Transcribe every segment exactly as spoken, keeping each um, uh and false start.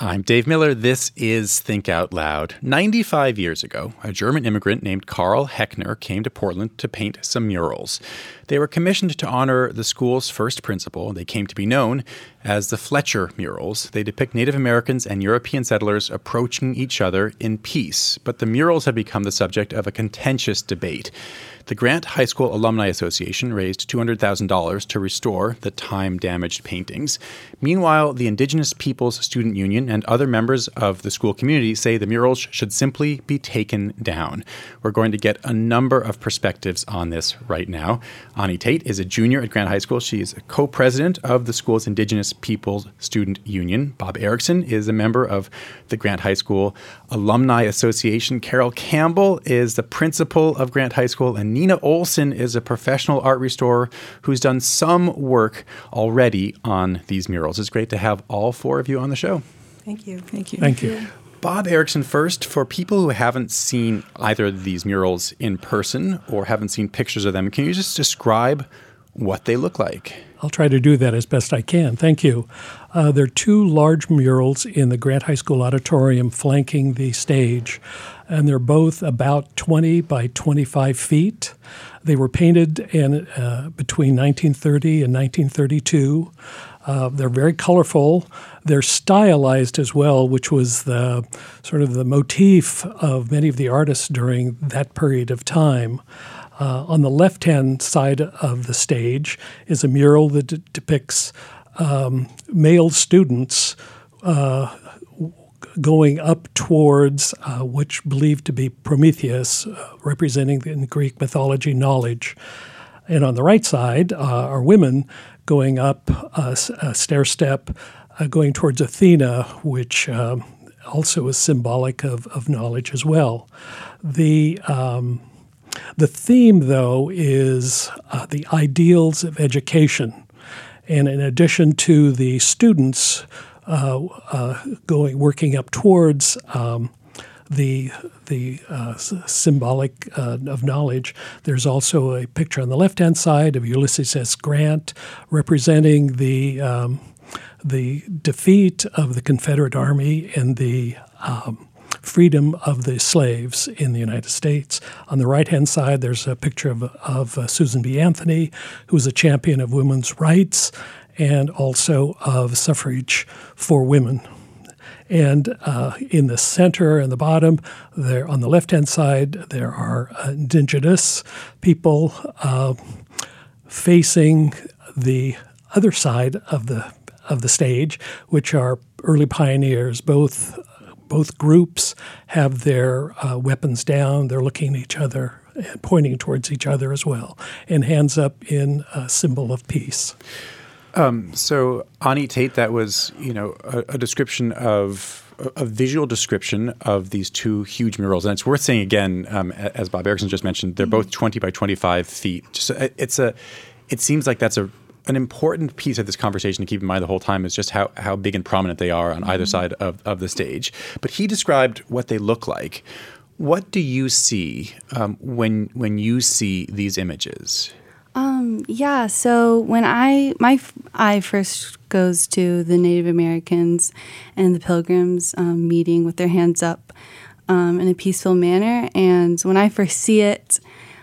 I'm Dave Miller. This is Think Out Loud. ninety-five years ago, a German immigrant named Karl Heckner came to Portland to paint some murals. They were commissioned to honor the school's first principal. They came to be known as the Fletcher murals. They depict Native Americans and European settlers approaching each other in peace. But the murals have become the subject of a contentious debate. The Grant High School Alumni Association raised two hundred thousand dollars to restore the time-damaged paintings. Meanwhile, the Indigenous Peoples Student Union and other members of the school community say the murals should simply be taken down. We're going to get a number of perspectives on this right now. Ani Tate is a junior at Grant High School. She is a co-president of the school's Indigenous Peoples Student Union. Bob Erickson is a member of the Grant High School Alumni Association. Carol Campbell is the principal of Grant High School, and Nina Olson is a professional art restorer who's done some work already on these murals. It's great to have all four of you on the show. Thank you. Thank you. Thank you. Bob Erickson first. For people who haven't seen either of these murals in person or haven't seen pictures of them, can you just describe what they look like? I'll try to do that as best I can. Thank you. Uh, there are two large murals in the Grant High School auditorium flanking the stage, and they're both about twenty by twenty-five feet. They were painted in uh, between nineteen thirty and nineteen thirty-two. Uh, they're very colorful. They're stylized as well, which was the sort of the motif of many of the artists during that period of time. Uh, on the left-hand side of the stage is a mural that d- depicts um, male students uh, going up towards uh, which believed to be Prometheus, uh, representing in Greek mythology knowledge. And on the right side uh, are women going up a, a stair step, uh, going towards Athena, which um, also is symbolic of, of knowledge as well. The um, The theme, though, is uh, the ideals of education. And in addition to the students uh, uh, going working up towards um, the the uh, symbolic uh, of knowledge, there's also a picture on the left-hand side of Ulysses S. Grant representing the um, the defeat of the Confederate Army and the um, freedom of the slaves in the United States. On the right-hand side, there's a picture of, of uh, Susan B. Anthony, who was a champion of women's rights and also of suffrage for women. And uh, in the center and the bottom, there on the left-hand side, there are uh, indigenous people uh, facing the other side of the of the stage, which are early pioneers. Both both groups have their uh, weapons down. They're looking at each other and pointing towards each other as well, and hands up in a symbol of peace. Um, so, Ani Tate, that was, you know, a, a description of a visual description of these two huge murals, and it's worth saying again, um, as Bob Erickson just mentioned, they're both twenty by twenty-five feet. Just it's a, it seems like that's a an important piece of this conversation to keep in mind the whole time is just how how big and prominent they are on either side of of the stage. But he described what they look like. What do you see um, when when you see these images? Um, yeah, so when I, my f- eye first goes to the Native Americans and the Pilgrims um, meeting with their hands up um, in a peaceful manner. And when I first see it,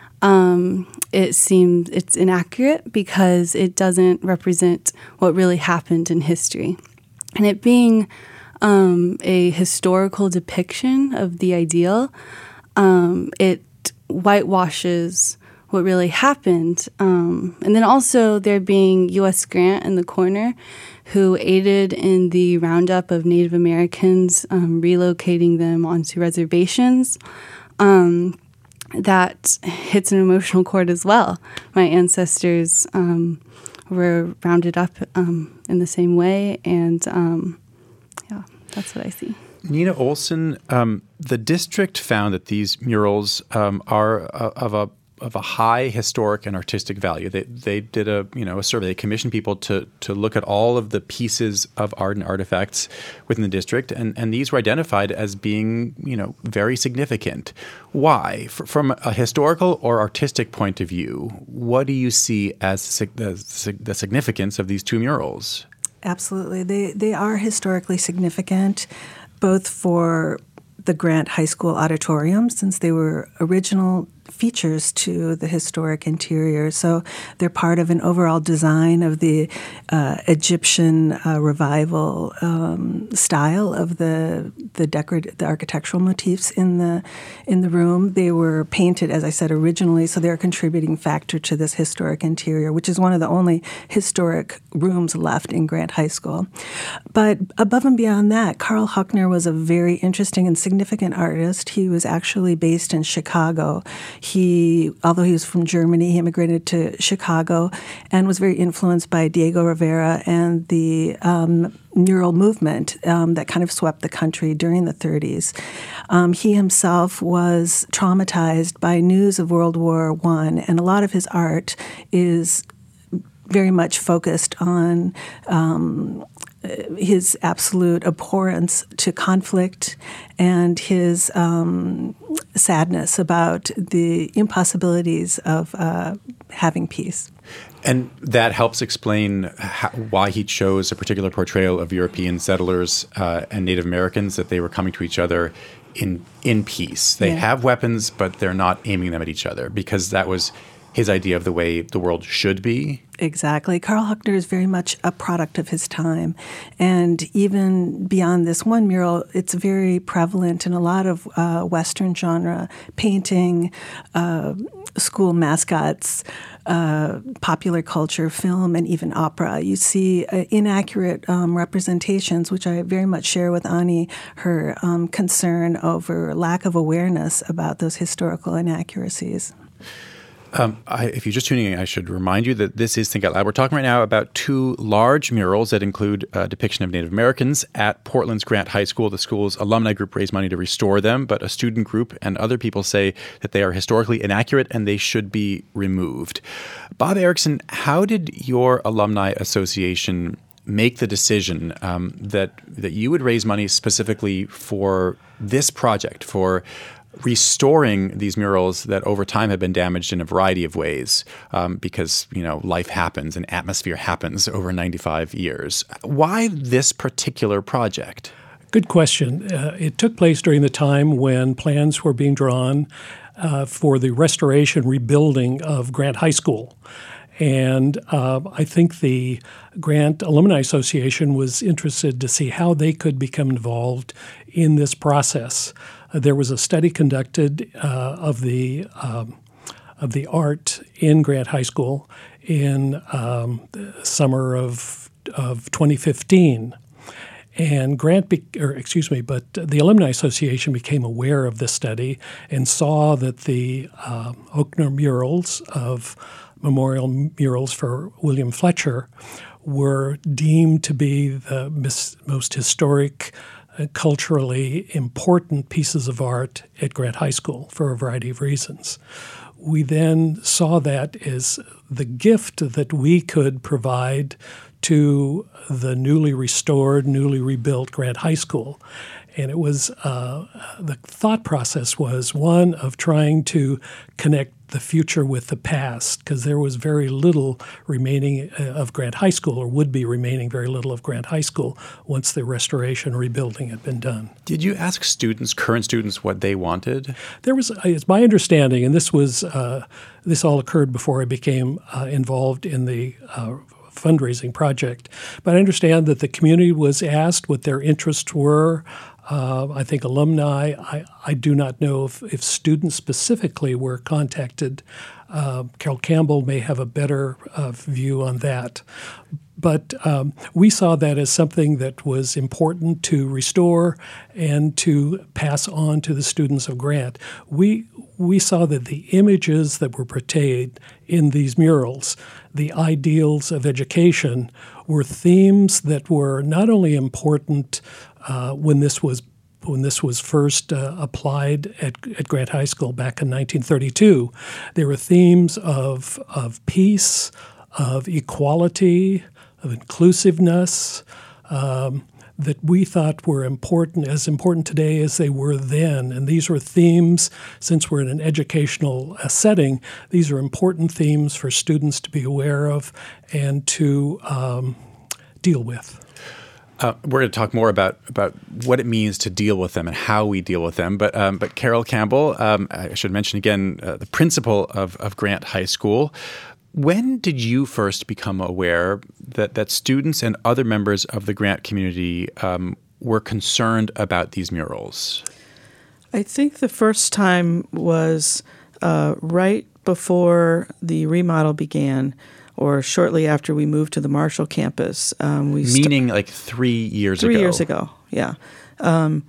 um, it seems it's inaccurate because it doesn't represent what really happened in history. And it being um, a historical depiction of the ideal, um, it whitewashes what really happened. Um, and then also there being U S Grant in the corner, who aided in the roundup of Native Americans, um, relocating them onto reservations. Um, that hits an emotional chord as well. My ancestors um, were rounded up um, in the same way, and um, yeah, that's what I see. Nina Olson, um, the district found that these murals um, are uh, of a of a high historic and artistic value. They they did a you know a survey. They commissioned people to to look at all of the pieces of art and artifacts within the district, and, and these were identified as being you know very significant. Why? F- from a historical or artistic point of view, what do you see as the, the, the significance of these two murals? Absolutely. They, they are historically significant, both for the Grant High School auditorium, since they were original features to the historic interior. So they're part of an overall design of the uh, Egyptian uh, revival um, style of the the decorative, the architectural motifs in the in the room. They were painted, as I said, originally, so they're a contributing factor to this historic interior, which is one of the only historic rooms left in Grant High School. But above and beyond that, Karl Hoechner was a very interesting and significant artist. He was actually based in Chicago. He, although he was from Germany, he immigrated to Chicago and was very influenced by Diego Rivera and the um, mural movement um, that kind of swept the country during the thirties. Um, he himself was traumatized by news of World War One, and a lot of his art is very much focused on um, his absolute abhorrence to conflict and his um, sadness about the impossibilities of uh, having peace. And that helps explain how, why he chose a particular portrayal of European settlers uh, and Native Americans, that they were coming to each other in in peace. They Yeah. have weapons, but they're not aiming them at each other, because that was his idea of the way the world should be. Exactly. Karl Hoechner is very much a product of his time. And even beyond this one mural, it's very prevalent in a lot of uh, Western genre painting, uh, school mascots, uh, popular culture, film, and even opera. You see uh, inaccurate um, representations, which I very much share with Ani, her um, concern over lack of awareness about those historical inaccuracies. Um, I, if you're just tuning in, I should remind you that this is Think Out Loud. We're talking right now about two large murals that include a depiction of Native Americans at Portland's Grant High School. The school's alumni group raised money to restore them, but a student group and other people say that they are historically inaccurate and they should be removed. Bob Erickson, how did your alumni association make the decision um, that that you would raise money specifically for this project, for restoring these murals that over time have been damaged in a variety of ways um, because, you know, life happens and atmosphere happens over ninety-five years. Why this particular project? Good question. Uh, it took place during the time when plans were being drawn uh, for the restoration, rebuilding of Grant High School. And uh, I think the Grant Alumni Association was interested to see how they could become involved in this process. Uh, there was a study conducted uh, of the um, of the art in Grant High School in um, the summer of of twenty fifteen. And Grant, be, or excuse me, but the Alumni Association became aware of this study and saw that the uh, Hoechner murals of memorial murals for William Fletcher were deemed to be the mis- most historic, uh, culturally important pieces of art at Grant High School for a variety of reasons. We then saw that as the gift that we could provide to the newly restored, newly rebuilt Grant High School. And it was, uh, the thought process was one of trying to connect the future with the past, because there was very little remaining of Grant High School, or would be remaining very little of Grant High School once the restoration, rebuilding had been done. Did you ask students, current students, what they wanted? There was, it's my understanding, and this was, uh, this all occurred before I became uh, involved in the uh, fundraising project, but I understand that the community was asked what their interests were. Uh, I think alumni, I, I do not know if, if students specifically were contacted. Uh, Carol Campbell may have a better uh, view on that. But um, we saw that as something that was important to restore and to pass on to the students of Grant. We we saw that the images that were portrayed in these murals, the ideals of education, were themes that were not only important uh, when this was when this was first uh, applied at, at Grant High School back in nineteen thirty-two. There were themes of of peace, of equality, of inclusiveness, um, that we thought were important, as important today as they were then. And these were themes, since we're in an educational uh, setting, these are important themes for students to be aware of and to um, deal with? Uh, we're going to talk more about, about what it means to deal with them and how we deal with them. But um, but Carol Campbell, um, I should mention again, uh, the principal of, of Grant High School. When did you first become aware that, that students and other members of the Grant community um, were concerned about these murals? I think the first time was uh, right before the remodel began, or shortly after we moved to the Marshall campus. Um, we Meaning st- like three years three ago? Three years ago, yeah. Um,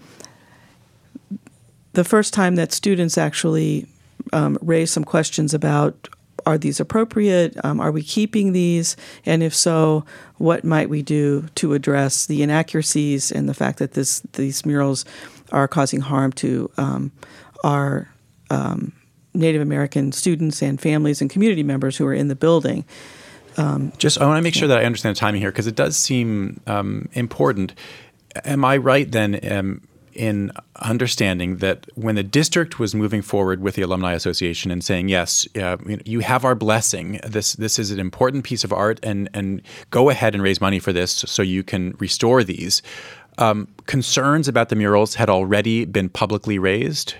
the first time that students actually um, raised some questions about, are these appropriate? Um, are we keeping these? And if so, what might we do to address the inaccuracies and the fact that this these murals are causing harm to um, our um, Native American students and families and community members who are in the building. Um, Just, I want to make sure that I understand the timing here, because it does seem um, important. Am I right then um, in understanding that when the district was moving forward with the Alumni Association and saying, yes, uh, you have our blessing, this this is an important piece of art, and, and go ahead and raise money for this so you can restore these, um, concerns about the murals had already been publicly raised?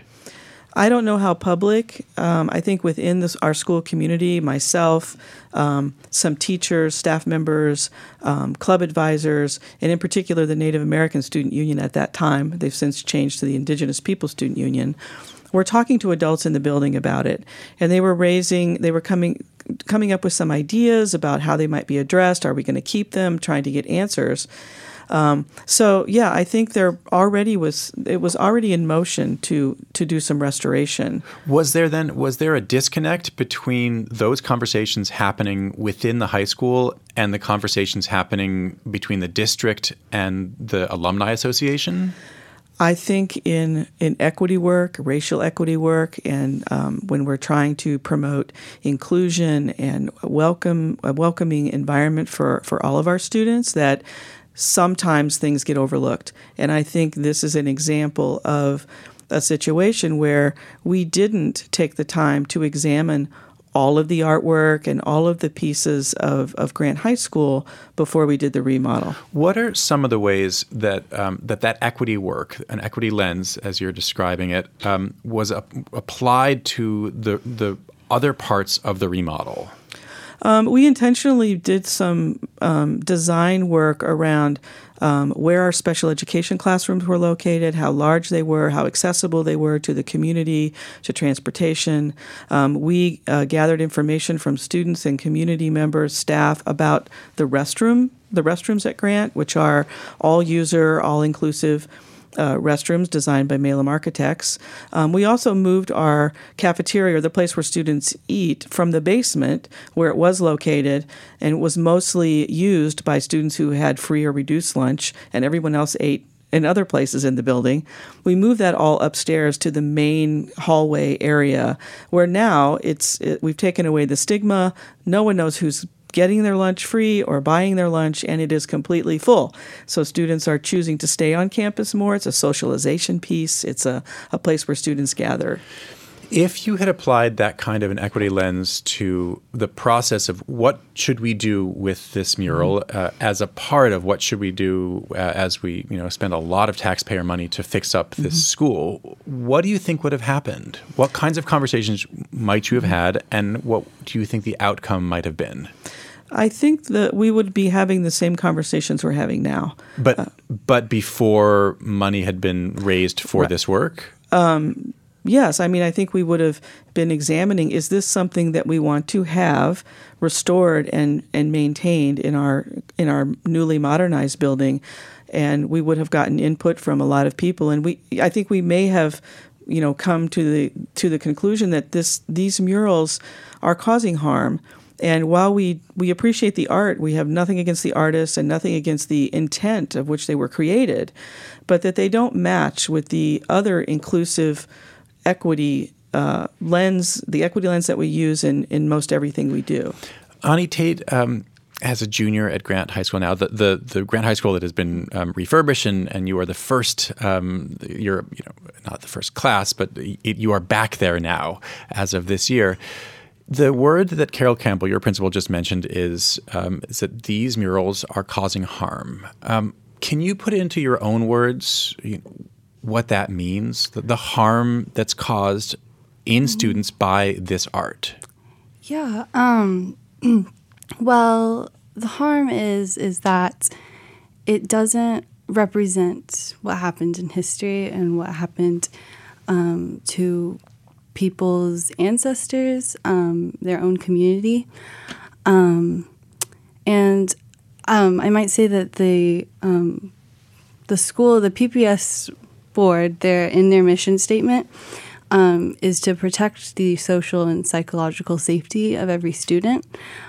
I don't know how public. Um, I think within this, our school community, myself, um, some teachers, staff members, um, club advisors, and in particular the Native American Student Union at that time, they've since changed to the Indigenous Peoples Student Union, were talking to adults in the building about it. And they were raising, they were coming coming up with some ideas about how they might be addressed. Are we going to keep them? Trying to get answers. Um, so yeah, I think there already was it was already in motion to to do some restoration. Was there then was there a disconnect between those conversations happening within the high school and the conversations happening between the district and the Alumni Association? I think in, in equity work, racial equity work, and um, when we're trying to promote inclusion and welcome a welcoming environment for, for all of our students, that sometimes things get overlooked. And I think this is an example of a situation where we didn't take the time to examine all of the artwork and all of the pieces of, of Grant High School before we did the remodel. What are some of the ways that um, that, that equity work, an equity lens, as you're describing it, um, was a- applied to the the other parts of the remodel? Um, we intentionally did some um, design work around um, where our special education classrooms were located, how large they were, how accessible they were to the community, to transportation. Um, we uh, gathered information from students and community members, staff, about the restroom, the restrooms at Grant, which are all-user, all-inclusive Uh, restrooms designed by Malum Architects. Um, we also moved our cafeteria, or the place where students eat, from the basement where it was located, and it was mostly used by students who had free or reduced lunch, and everyone else ate in other places in the building. We moved that all upstairs to the main hallway area, where now it's it, we've taken away the stigma. No one knows who's getting their lunch free or buying their lunch, and it is completely full. So students are choosing to stay on campus more. It's a socialization piece. It's a, a place where students gather. If you had applied that kind of an equity lens to the process of what should we do with this mural uh, as a part of what should we do uh, as we you know spend a lot of taxpayer money to fix up this mm-hmm. school, what do you think would have happened? What kinds of conversations might you have had, and what do you think the outcome might have been? I think that we would be having the same conversations we're having now. But uh, but before money had been raised for right. this work? Um, yes. I mean, I think we would have been examining, is this something that we want to have restored and, and maintained in our in our newly modernized building? And we would have gotten input from a lot of people. And we I think we may have you know, come to the to the conclusion that this these murals are causing harm. And while we, we appreciate the art, we have nothing against the artists and nothing against the intent of which they were created, but that they don't match with the other inclusive equity uh, lens, the equity lens that we use in, in most everything we do. Ani Tate, um, as a junior at Grant High School now, the the, the Grant High School that has been um, refurbished, and, and you are the first, um, you're you know not the first class, but it, you are back there now as of this year. The word that Carol Campbell, your principal, just mentioned is, um, is that these murals are causing harm. Um, can you put it into your own words you know, what that means, the, the harm that's caused in students by this art? Yeah. Um, well, the harm is is that it doesn't represent what happened in history and what happened um, to people's ancestors, um, their own community. Um, and um, I might say that the um, the school, the P P S board, they're in their mission statement, um, is to protect the social and psychological safety of every student,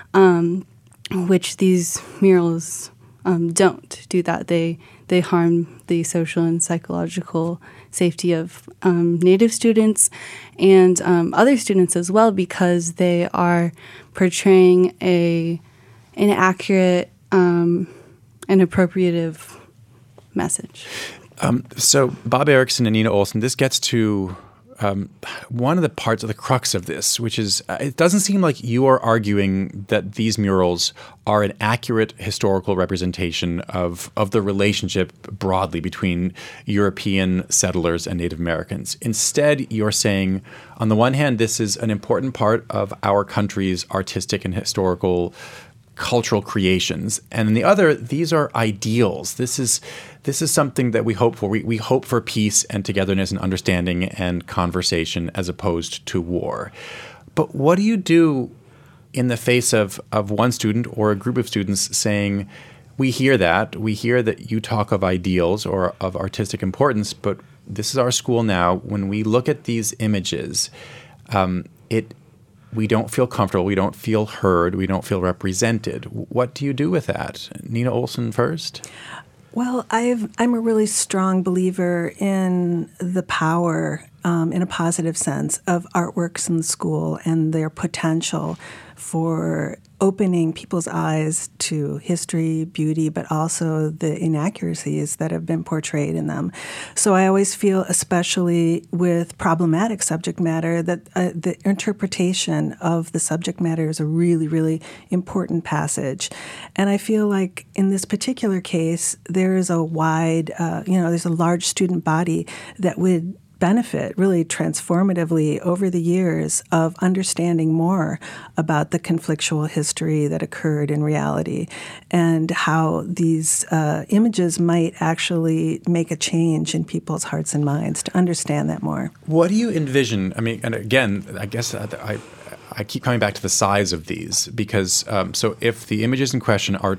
um, which these murals um, don't do that. They they harm the social and psychological safety of um, Native students and um, other students as well, because they are portraying a inaccurate um, and appropriative message. Um, so Bob Erickson and Nina Olson, this gets to um, one of the parts of the crux of this, which is uh, it doesn't seem like you are arguing that these murals are an accurate historical representation of, of the relationship broadly between European settlers and Native Americans. Instead, you're saying, on the one hand, this is an important part of our country's artistic and historical cultural creations, and on the other, these are ideals. This is this is something that we hope for. We, we hope for peace and togetherness and understanding and conversation as opposed to war. But what do you do in the face of, of one student or a group of students saying, we hear that, we hear that you talk of ideals or of artistic importance, but this is our school now. When we look at these images, um, it we don't feel comfortable, we don't feel heard, we don't feel represented. What do you do with that? Nina Olson first. Well, I've, I'm a really strong believer in the power, um, in a positive sense, of artworks in the school and their potential for opening people's eyes to history, beauty, but also the inaccuracies that have been portrayed in them. So I always feel, especially with problematic subject matter, that uh, the interpretation of the subject matter is a really, really important passage. And I feel like in this particular case, there is a wide, uh, you know, there's a large student body that would benefit really transformatively over the years of understanding more about the conflictual history that occurred in reality and how these uh, images might actually make a change in people's hearts and minds to understand that more. What do you envision? I mean, and again, I guess I, I keep coming back to the size of these because um, so if the images in question are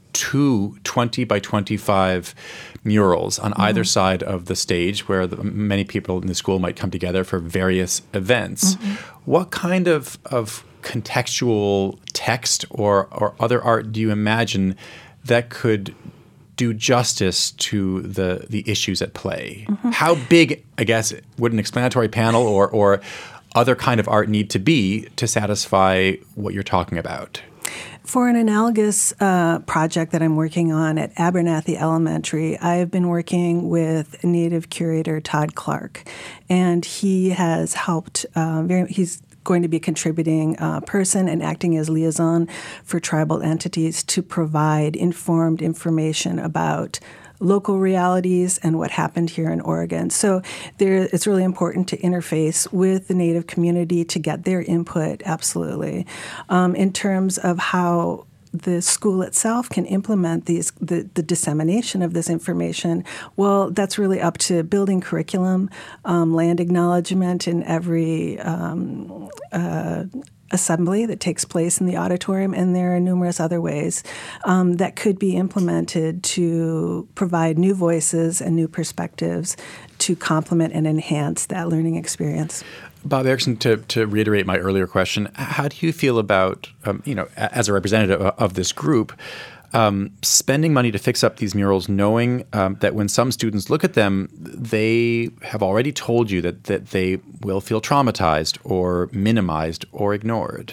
two twenty by twenty-five murals on mm-hmm. either side of the stage where the, many people in the school might come together for various events. Mm-hmm. What kind of, of contextual text or, or other art do you imagine that could do justice to the, the issues at play? Mm-hmm. How big, I guess, would an explanatory panel or, or other kind of art need to be to satisfy what you're talking about? For an analogous uh, project that I'm working on at Abernathy Elementary, I've been working with Native curator Todd Clark, and he has helped. Uh, very, he's going to be a contributing uh, person and acting as liaison for tribal entities to provide informed information about local realities and what happened here in Oregon. So there, it's really important to interface with the Native community to get their input, absolutely. Um, in terms of how the school itself can implement these the, the dissemination of this information, well, that's really up to building curriculum, um, land acknowledgement in every um, uh, assembly that takes place in the auditorium, and there are numerous other ways um, that could be implemented to provide new voices and new perspectives to complement and enhance that learning experience. Bob Erickson, to, to reiterate my earlier question, how do you feel about, um, you know, as a representative of this group, um, spending money to fix up these murals, knowing um, that when some students look at them, they have already told you that, that they will feel traumatized or minimized or ignored?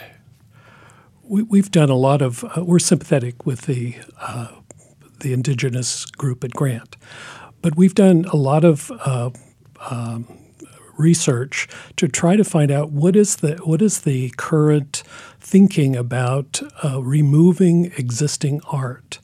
We, we've done a lot of uh, – we're sympathetic with the uh, the Indigenous group at Grant. But we've done a lot of uh, um, research to try to find out what is the what is the current thinking about uh, removing existing art.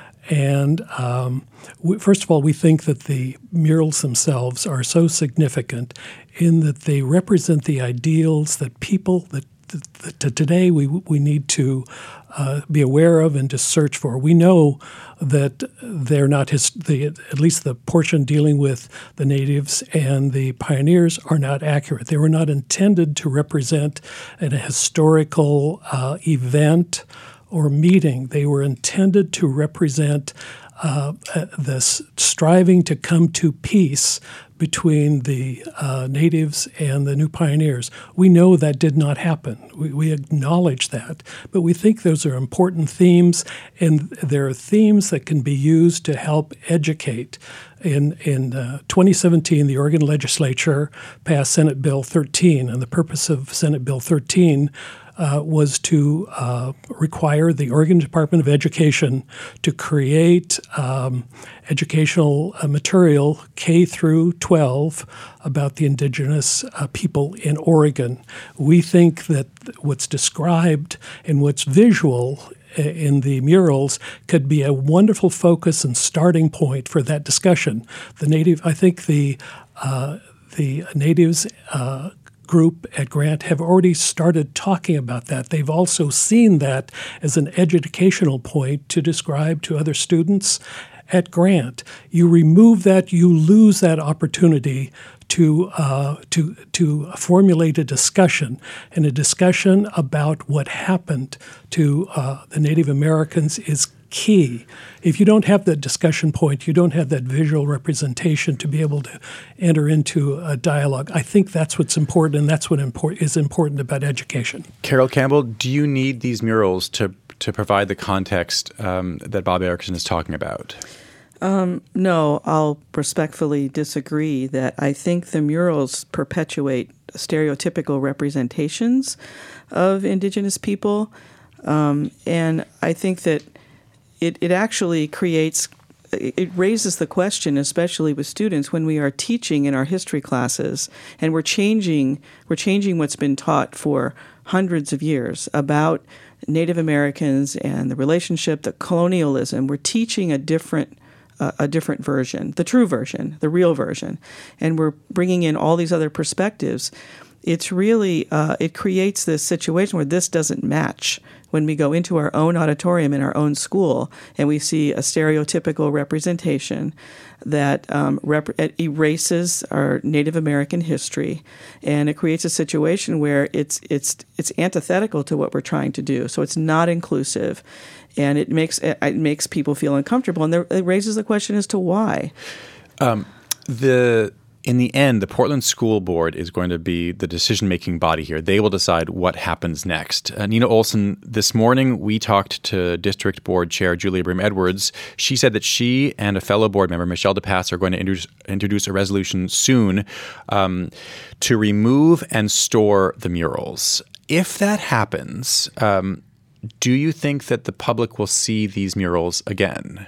And um, we, first of all, we think that the murals themselves are so significant in that they represent the ideals that people that, that, that today we we need to uh, be aware of and to search for. We know that they're not his, the, at least the portion dealing with the natives and the pioneers are not accurate. They were not intended to represent an historical uh, event or meeting. They were intended to represent uh, this striving to come to peace between the uh, natives and the new pioneers. We know that did not happen. We, we acknowledge that, but we think those are important themes, and there are themes that can be used to help educate. In, in uh, twenty seventeen, the Oregon legislature passed Senate Bill thirteen, and the purpose of Senate Bill thirteen Uh, was to uh, require the Oregon Department of Education to create um, educational uh, material K through twelve about the indigenous uh, people in Oregon. We think that what's described and what's visual in the murals could be a wonderful focus and starting point for that discussion. The native, I think the uh, the natives uh, group at Grant have already started talking about that. They've also seen that as an educational point to describe to other students at Grant. You remove that, you lose that opportunity to uh, to to formulate a discussion, and a discussion about what happened to uh, the Native Americans is key. If you don't have that discussion point, you don't have that visual representation to be able to enter into a dialogue. I think that's what's important, and that's what import- is important about education. Carol Campbell, do you need these murals to to provide the context um, that Bob Erickson is talking about? Um, no, I'll respectfully disagree that I think the murals perpetuate stereotypical representations of indigenous people. Um, and I think that it, it actually creates, it raises the question, especially with students, when we are teaching in our history classes and we're changing, we're changing what's been taught for hundreds of years about Native Americans and the relationship, the colonialism. We're teaching a different Uh, a different version, the true version, the real version, and we're bringing in all these other perspectives. It's really, uh, it creates this situation where this doesn't match when we go into our own auditorium in our own school and we see a stereotypical representation that um, rep- it erases our Native American history, and it creates a situation where it's it's it's antithetical to what we're trying to do. So it's not inclusive, and it makes it makes people feel uncomfortable, and there, it raises the question as to why. Um, the In the end, the Portland School Board is going to be the decision-making body here. They will decide what happens next. Uh, Nina Olson, this morning we talked to District Board Chair Julia Brehm-Edwards. She said that she and a fellow board member, Michelle DePass, are going to introduce, introduce a resolution soon um, to remove and store the murals. If that happens, um, do you think that the public will see these murals again?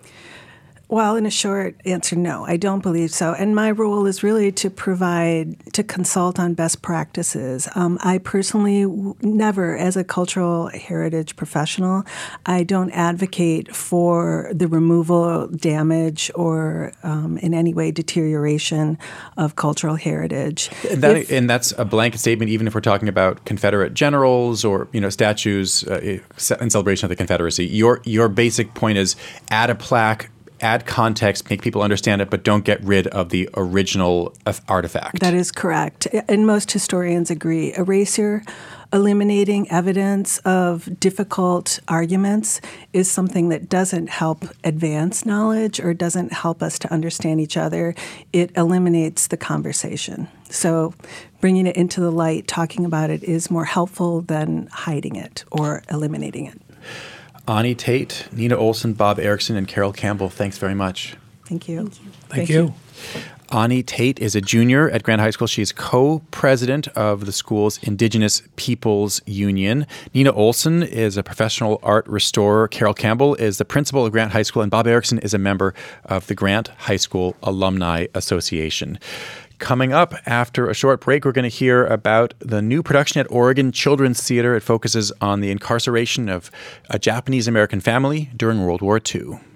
Well, in a short answer, no, I don't believe so. And my role is really to provide, to consult on best practices. Um, I personally w- never, as a cultural heritage professional, I don't advocate for the removal, damage, or um, in any way deterioration of cultural heritage. And, that, if, and that's a blanket statement, even if we're talking about Confederate generals or, you know, statues uh, in celebration of the Confederacy. Your your basic point is add a plaque, add context, make people understand it, but don't get rid of the original artifact. That is correct. And most historians agree. Erasure, eliminating evidence of difficult arguments is something that doesn't help advance knowledge or doesn't help us to understand each other. It eliminates the conversation. So bringing it into the light, talking about it is more helpful than hiding it or eliminating it. Ani Tate, Nina Olson, Bob Erickson, and Carol Campbell, thanks very much. Thank you. Thank you. Thank you. Ani Tate is a junior at Grant High School. She is co-president of the school's Indigenous Peoples Union. Nina Olson is a professional art restorer. Carol Campbell is the principal of Grant High School. And Bob Erickson is a member of the Grant High School Alumni Association. Coming up after a short break, we're going to hear about the new production at Oregon Children's Theatre. It focuses on the incarceration of a Japanese-American family during World War Two.